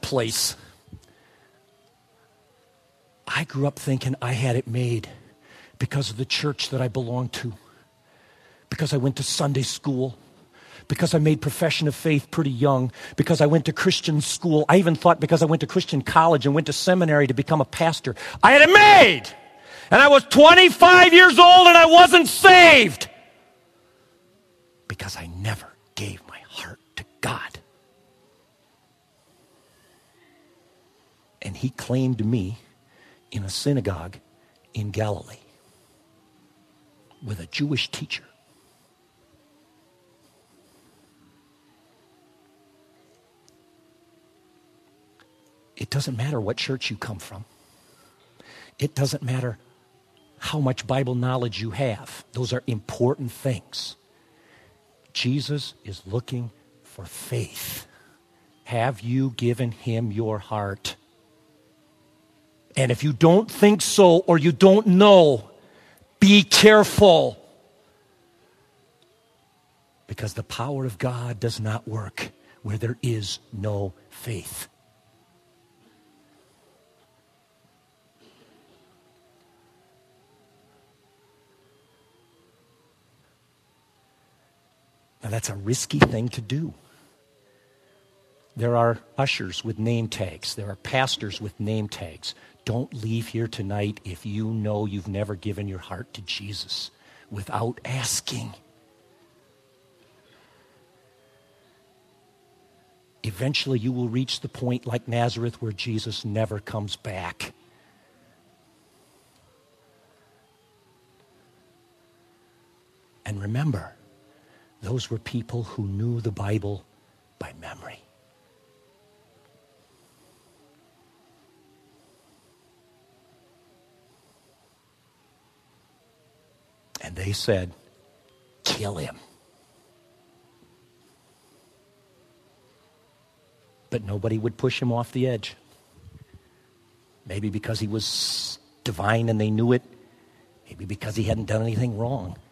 place. I grew up thinking I had it made because of the church that I belonged to, because I went to Sunday school, because I made profession of faith pretty young, because I went to Christian school. I even thought because I went to Christian college and went to seminary to become a pastor, I had it made. And I was 25 years old and I wasn't saved because I never gave my heart to God. And he claimed me in a synagogue in Galilee with a Jewish teacher. It doesn't matter what church you come from. It doesn't matter how much Bible knowledge you have. Those are important things. Jesus is looking for faith. Have you given him your heart? And if you don't think so or you don't know, be careful. Because the power of God does not work where there is no faith. Now that's a risky thing to do. There are ushers with name tags. There are pastors with name tags. Don't leave here tonight if you know you've never given your heart to Jesus without asking. Eventually you will reach the point like Nazareth where Jesus never comes back. And remember, those were people who knew the Bible by memory. And they said, kill him. But nobody would push him off the edge. Maybe because he was divine and they knew it. Maybe because he hadn't done anything wrong.